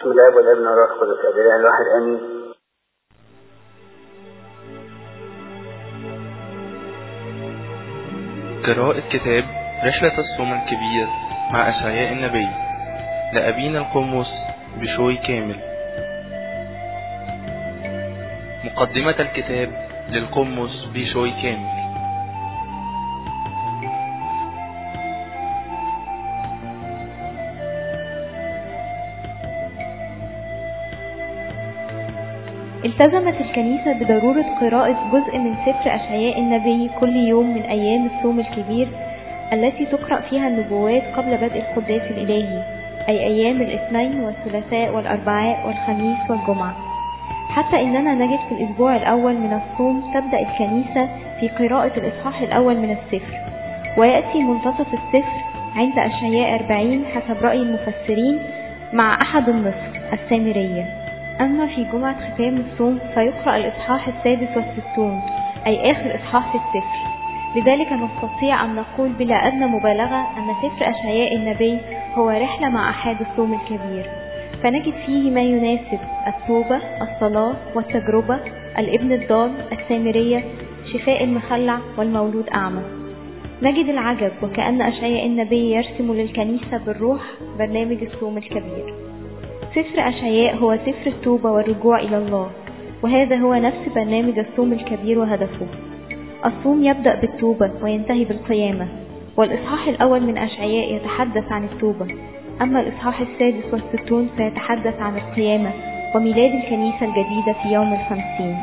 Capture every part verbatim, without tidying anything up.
بسم الله والابن والروح القدس الاله الواحد امين. قراءة كتاب رحلة الصوم الكبير مع أشعياء النبي لأبينا القمص بشوي كامل. مقدمة الكتاب للقمص بشوي كامل. التزمت الكنيسة بضرورة قراءة جزء من سفر أشعياء النبي كل يوم من أيام الصوم الكبير التي تقرأ فيها النبوات قبل بدء القداس الإلهي، أي أيام الاثنين والثلاثاء والأربعاء والخميس والجمعة. حتى إننا نجد في الأسبوع الأول من الصوم تبدأ الكنيسة في قراءة الإصحاح الأول من السفر، ويأتي منتصف السفر عند أشعياء أربعين حسب رأي المفسرين مع أحد النصف السامرية. أما في جمعة ختام الصوم فيقرأ الإصحاح السادس والستون، أي آخر إصحاح في السفر. لذلك نستطيع أن نقول بلا أدنى مبالغة أن سفر أشعياء النبي هو رحلة مع أحد الصوم الكبير، فنجد فيه ما يناسب التوبة، الصلاة والتجربة، الابن الضال، السامرية، شفاء المخلع والمولود أعمى. نجد العجب وكأن أشعياء النبي يرسم للكنيسة بالروح برنامج الصوم الكبير. سفر أشعياء هو سفر التوبة والرجوع إلى الله، وهذا هو نفس برنامج الصوم الكبير وهدفه. الصوم يبدأ بالتوبة وينتهي بالقيامة، والإصحاح الأول من أشعياء يتحدث عن التوبة، أما الإصحاح السادس والستون فيتحدث عن القيامة وميلاد الكنيسة الجديدة في يوم الخمسين.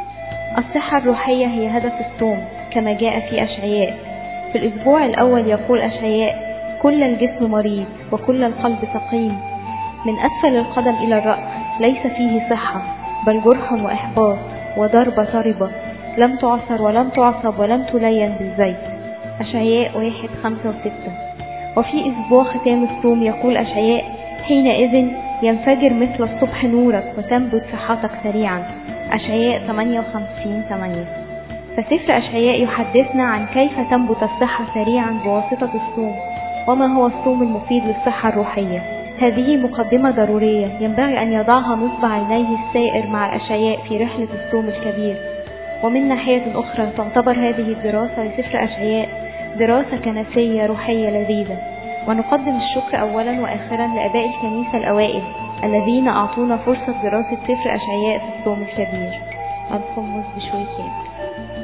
الصحة الروحية هي هدف الصوم كما جاء في أشعياء. في الأسبوع الأول يقول أشعياء: كل الجسم مريض وكل القلب سقيم، من أسفل القدم إلى الرأس ليس فيه صحة، بل جرح وإحباط وضربة طربة، لم تعصر ولم تعصب ولم تلين بالزيت. أشعياء واحد خمسة وستة. وفي أسبوع ختام الصوم يقول أشعياء: حينئذ ينفجر مثل الصبح نورك وتنبت صحتك سريعا. أشعياء ثمانية وخمسين ثمانية. فسفر أشعياء يحدثنا عن كيف تنبت الصحة سريعا بواسطة الصوم، وما هو الصوم المفيد للصحة الروحية. هذه مقدمة ضرورية ينبغي أن يضعها نصب عينيه السائر مع الأشعياء في رحلة الصوم الكبير. ومن ناحية أخرى تعتبر هذه الدراسة لسفر أشعياء دراسة كنسية روحية لذيذة. ونقدم الشكر أولا وآخرا لآباء الكنيسة الأوائل الذين أعطونا فرصة دراسة سفر أشعياء في الصوم الكبير. القمص بشوي كامل.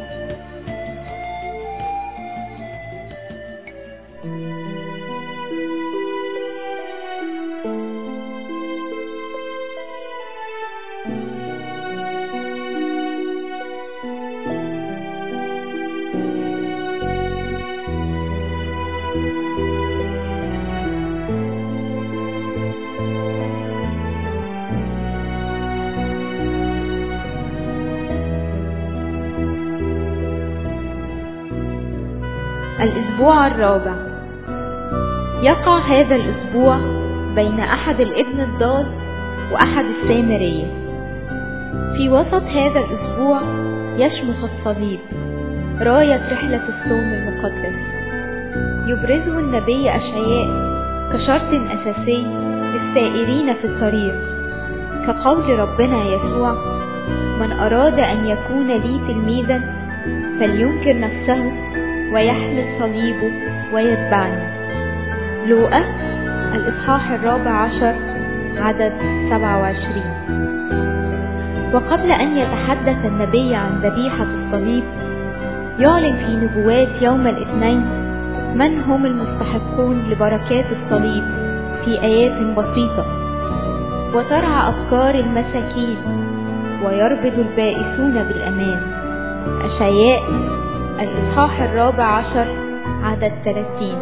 الأسبوع الرابع. يقع هذا الأسبوع بين أحد الابن الضال وأحد السامرية. في وسط هذا الأسبوع يشمخ الصليب، راية رحلة الصوم المقدس. يبرزه النبي أشعياء كشرط أساسي للسائرين في الطريق، كقول ربنا يسوع: من أراد أن يكون لي تلميذا فلينكر نفسه ويحمل صليبه ويتبعني. لوقا الإصحاح الرابع عشر عدد سبعة وعشرين. وقبل أن يتحدث النبي عن ذبيحة الصليب يعلن في نبوات يوم الاثنين من هم المستحقون لبركات الصليب في آيات بسيطة: وترعى أفكار المساكين ويربض البائسون بالأمان. أشعياء الإصحاح الرابع عشر عدد ثلاثين.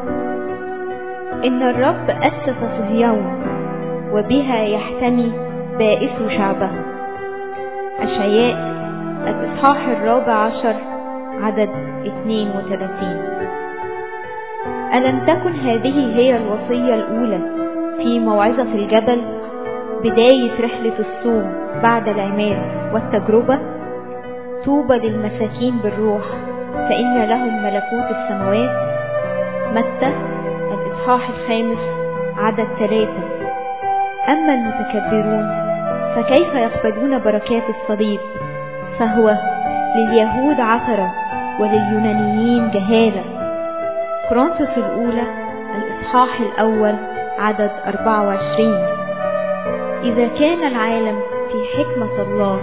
إن الرب أسس صهيون وبها يحتمي بائس شعبه. أشعياء الإصحاح الرابع عشر عدد اثنين وثلاثين. ألم تكن هذه هي الوصية الأولى في موعظة الجبل، بداية رحلة الصوم بعد العماد والتجربة؟ طوبى للمساكين بالروح فإن لهم ملكوت السماوات. متى الإصحاح الخامس عدد ثلاثة. أما المتكبرون فكيف يقبلون بركات الصليب؟ فهو لليهود عثرة ولليونانيين جهالة. كورنثوس الأولى الإصحاح الأول عدد أربعة وعشرين. إذا كان العالم في حكمة الله،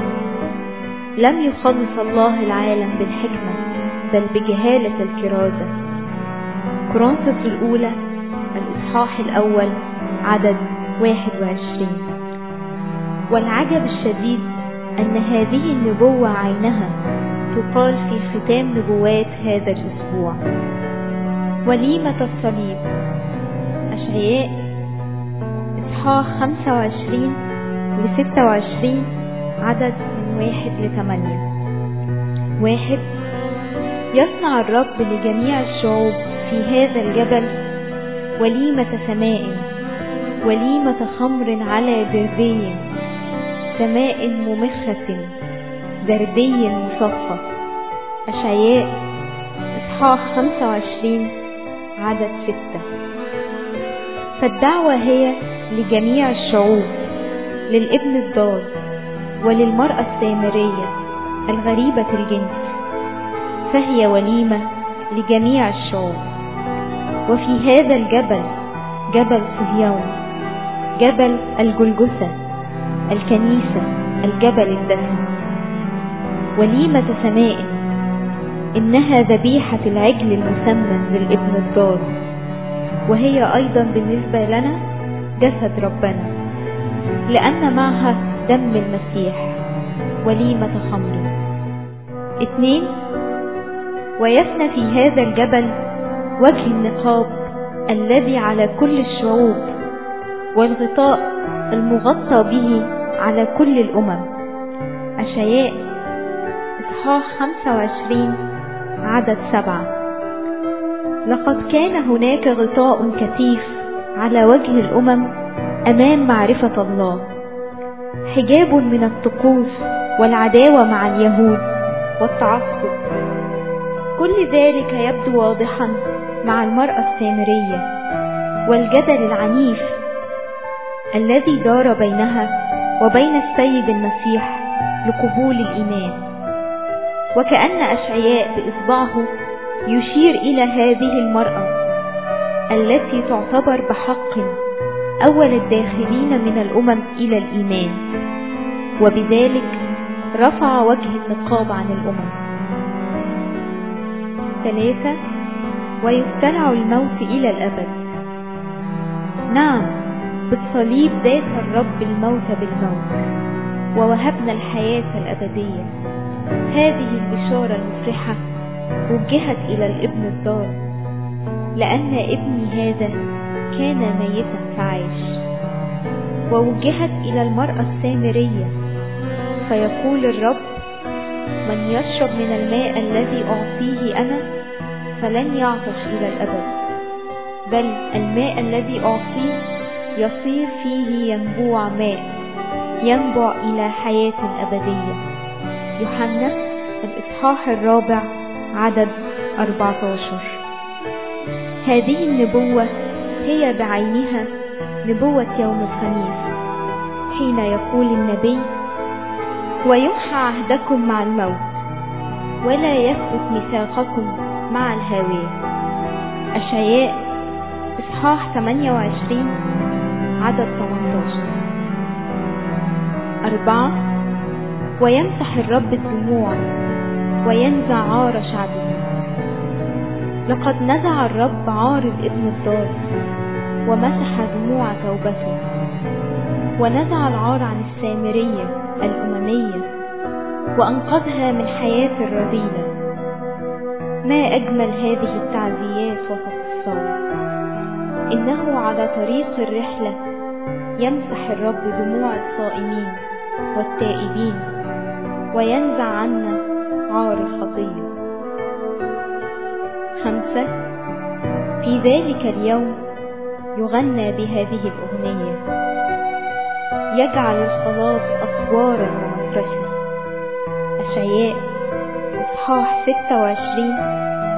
لم يخلص الله العالم بالحكمة بل بجهالة الكرازة. كورنثوس الأولى الإصحاح الأول عدد واحد وعشرين. والعجب الشديد أن هذه النبوة عينها تقال في ختام نبوات هذا الأسبوع. وليمة الصليب، أشعياء إصحاح خمسة وعشرين لستة وعشرين عدد من واحد لثمانية. واحد. يصنع الرب لجميع الشعوب في هذا الجبل وليمة سماء، وليمة خمر على بردي، سماء ممخة، بردي مصفى. أشعياء إصحاح خمسة وعشرين عدد ستة. فالدعوة هي لجميع الشعوب، للابن الضال وللمرأة السامرية الغريبة الجنس، فهي وليمة لجميع الشعوب. وفي هذا الجبل، جبل صهيون، جبل الجلجثة، الكنيسة، الجبل الدسم، وليمة سماء، إنها ذبيحة العجل المسمن للابن الضال، وهي أيضا بالنسبة لنا جسد ربنا، لأن معها دم المسيح، وليمة خمر. اثنين. ويفنى في هذا الجبل وجه النقاب الذي على كل الشعوب، والغطاء المغطى به على كل الأمم. أشعياء إصحاح خمسة وعشرين عدد سبعة. لقد كان هناك غطاء كثيف على وجه الأمم أمام معرفة الله، حجاب من الطقوس والعداوة مع اليهود والتعصب. كل ذلك يبدو واضحا مع المرأة السامرية والجدل العنيف الذي دار بينها وبين السيد المسيح لقبول الإيمان. وكأن أشعياء بإصبعه يشير إلى هذه المرأة التي تعتبر بحق أول الداخلين من الأمم إلى الإيمان، وبذلك رفع وجه النقاب عن الأمم. ثلاثة. ويبتلع الموت إلى الأبد. نعم، بالصليب داس الرب الموت بالموت ووهبنا الحياة الأبدية. هذه البشارة المفرحة وجهت إلى الابن الضال، لأن ابني هذا كان ميتا فعاش. ووجهت إلى المرأة السامرية، فيقول الرب: من يشرب من الماء الذي أعطيه أنا فلن يعطش إلى الأبد، بل الماء الذي أعطيه يصير فيه ينبوع ماء ينبع إلى حياة أبدية. يوحنا الإصحاح الرابع عدد أربعة عشر. هذه النبوة هي بعينها نبوة يوم الخميس، حين يقول النبي: ويمحى عهدكم مع الموت ولا يثبت ميثاقكم مع الهاوية. أشعياء إصحاح ثمانية وعشرين عدد ثمانية عشر. أربعة. ويمسح الرب الدموع وينزع عار شعبه. لقد نزع الرب عار الابن الضال ومسح دموع توبته، ونزع العار عن السامرية الأممية وأنقذها من حياة الرذيلة. ما أجمل هذه التعزيات وسط الصوم. إنه على طريق الرحلة يمسح الرب دموع الصائمين والتائبين وينزع عنا عار الخطية. خمسة. في ذلك اليوم يغنى بهذه الأغنية: يجعل الخلاص أسوارا ومفرشا. أشعياء إصحاح ستة وعشرين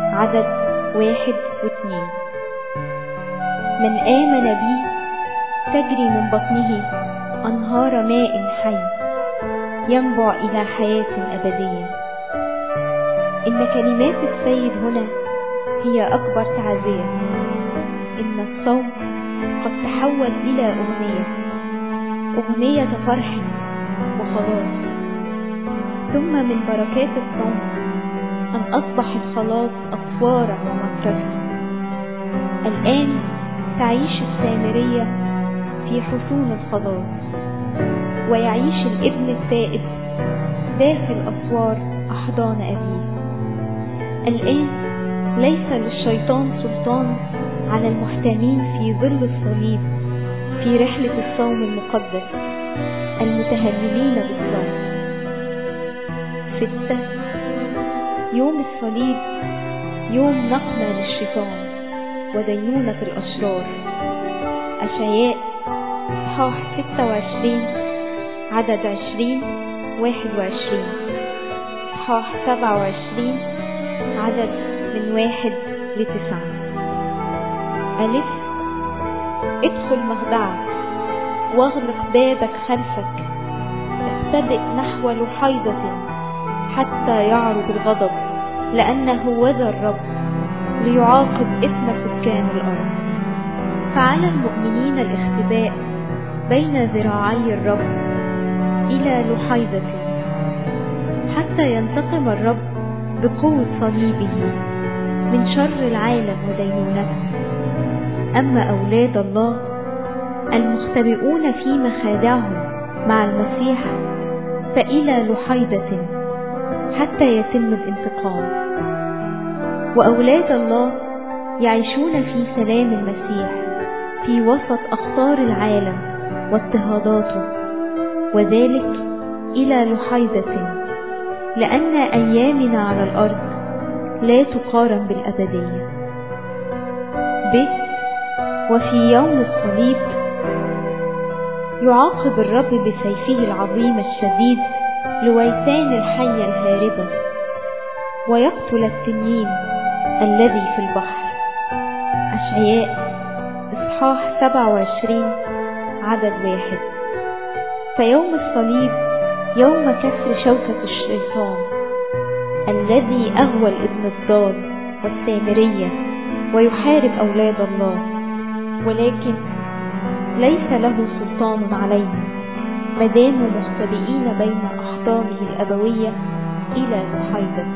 عدد واحد واثنين. من آمن بي تجري من بطنه أنهار ماء حي ينبع إلى حياة أبدية. إن كلمات السيد هنا هي أكبر تعزية. إن الصوم قد تحول إلى أغنية، أغنية فرح وخلاص. ثم من بركات الصوم أن أصبح الخلاص أسوارا ومترفا. الآن تعيش السامرية في حصون الخلاص، ويعيش الابن التائب داخل أسوار أحضان أبيه. الآن ليس للشيطان سلطان على المحتمين في ظل الصليب في رحلة الصوم المقدس المتهللين بالصوم. ستة. يوم الصليب يوم نقمة للشيطان ودينونة الأشرار. أشعياء إصحاح ستة وعشرين عدد عشرين واحد وعشرين، إصحاح سبعة وعشرين عدد من واحد لتسعة. ألف. ادخل مخدعك واغلق بابك خلفك، استبق نحو لحيضة حتى يعرض الغضب، لأنه وذا الرب ليعاقب إثم سكان الأرض. فعلى المؤمنين الاختباء بين ذراعي الرب إلى لحيضة حتى ينتقم الرب بقوة صليبه من شر العالم ودينونته. أما أولاد الله المختبئون في مخادعهم مع المسيح فإلى لحيضة حتى يتم الانتقام. وأولاد الله يعيشون في سلام المسيح في وسط أخطار العالم واضطهاداته، وذلك إلى لحيضة، لأن أيامنا على الأرض لا تقارن بالأبدية. ب. وفي يوم الصليب يعاقب الرب بسيفه العظيم الشديد لويتان الحية الهاربة، ويقتل التنين الذي في البحر. أشعياء إصحاح سبعة وعشرين عدد واحد. فيوم الصليب يوم كسر شوكة الشيطان الذي أغوى الابن الضال والسامرية ويحارب أولاد الله، ولكن ليس له سلطان عليهم ما داموا مختبئين بين أحضانه الأبوية إلى لحيضة.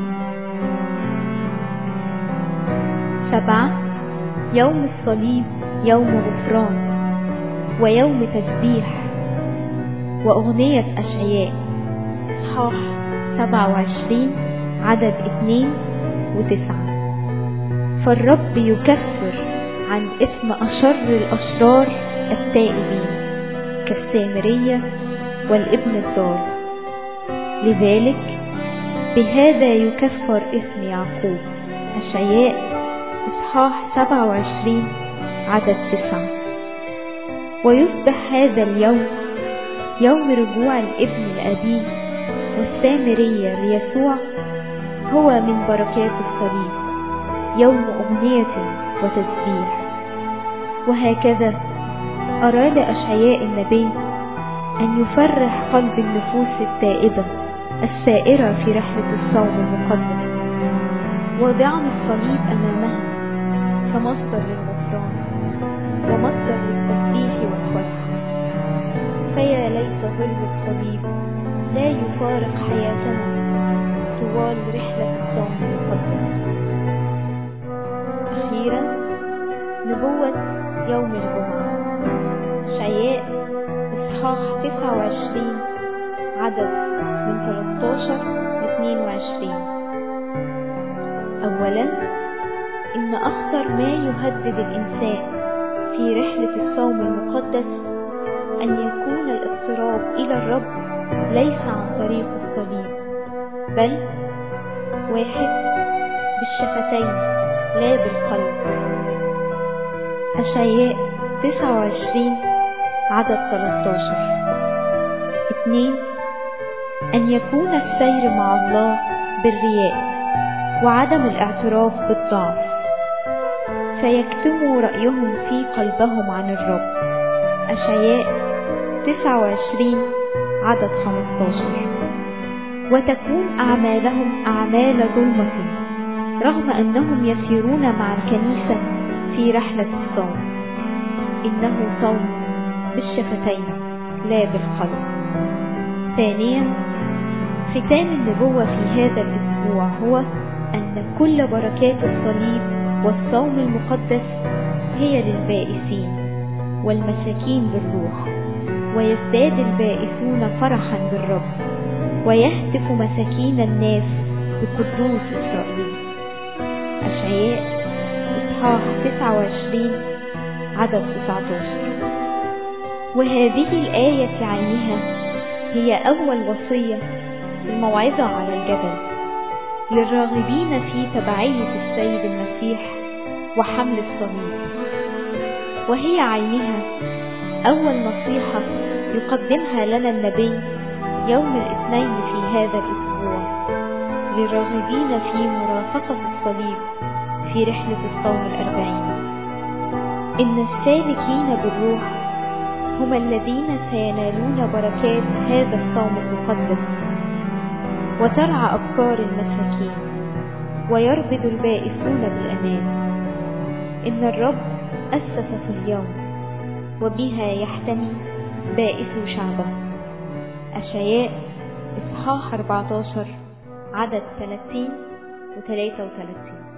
سبعة. يوم الصليب يوم غفران ويوم تسبيح وأغنية أشعياء إصحاح سبعة وعشرين عدد اثنين وتسعة. فالرب يكفر عن إثم أشر الأشرار التائبين كالسامرية والابن الضال، لذلك بهذا يكفر إثم يعقوب. أشعياء إصحاح سبعة وعشرين عدد تسعة. ويصبح هذا اليوم يوم رجوع الابن لأبيه والسامرية ليسوع هو من بركات الصليب، يوم أغنية وتسبيح. وهكذا أراد أشعياء النبي أن يفرح قلب النفوس التائبة السائرة في رحلة الصوم المقدس، واضعا الصليب أمامها كمصدر للغفران ومصدر للتسبيح والفرح. فيا ليت ظل الصليب لا يفارق حياتنا طوال رحلة الصوم المقدس. أخيرا نبوة يوم الجمعة. أشعياء إصحاح تسعة وعشرين عدد من ثلاثة عشر ل اثنين وعشرين. أولا، إن أخطر ما يهدد الإنسان في رحلة الصوم المقدس أن يكون الاقتراب إلى الرب ليس عن طريق الصليب، بل واحد بالشفتين لا بالقلب. أشعياء تسعة وعشرين عدد ثلاثة عشر. اثنين، أن يكون السير مع الله بالرياء وعدم الاعتراف بالضعف، فيكتموا رأيهم في قلبهم عن الرب أشعياء تسعة وعشرين عدد خمستاشر. وتكون أعمالهم أعمال ظلمة رغم أنهم يسيرون مع الكنيسة في رحلة الصوم، إنه صوم بالشفتين لا بالقلب. ثانيا، ختام النبوة في هذا الأسبوع هو أن كل بركات الصليب والصوم المقدس هي للبائسين والمساكين بالروح، ويزداد البائسون فرحا بالرب، ويهتف مساكين الناس بقدوس إسرائيل. أشعياء إصحاح تسعة وعشرين عدد تسعة عشر. وهذه الآية عينها هي أول وصية في الموعظة على الجبل للراغبين في تبعية السيد المسيح وحمل الصليب، وهي عينها أول نصيحة يقدمها لنا النبي يوم الاثنين في هذا الأسبوع للراغبين في مرافقة الصليب في رحلة الصوم الأربعين. إن السالكين بالروح هم الذين سينالون بركات هذا الصوم المقدس، وترعى أبكار المساكين، ويربد البائسون بالأمان. إن الرب أسس صهيون وبها يحتمي بائس شعبه. أشعياء إصحاح أربعة عشر عدد ثلاثين و ثلاثة وثلاثين.